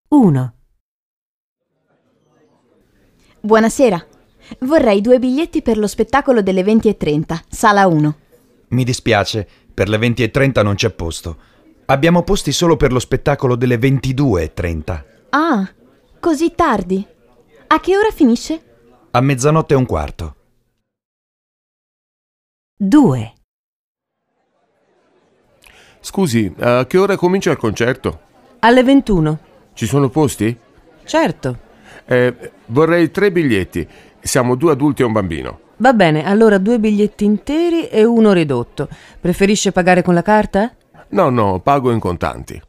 1. Buonasera. Vorrei 2 biglietti per lo spettacolo delle 20:30, sala 1. Mi dispiace, per le 20:30 non c'è posto. Abbiamo posti solo per lo spettacolo delle 22:30. Ah, così tardi. A che ora finisce? A 00:15. 2. Scusi, a che ora comincia il concerto? Alle 21. Ci sono posti? Certo. Vorrei 3 biglietti. Siamo 2 adulti e un bambino. Va bene, allora 2 biglietti interi e 1 ridotto. Preferisce pagare con la carta? No, pago in contanti.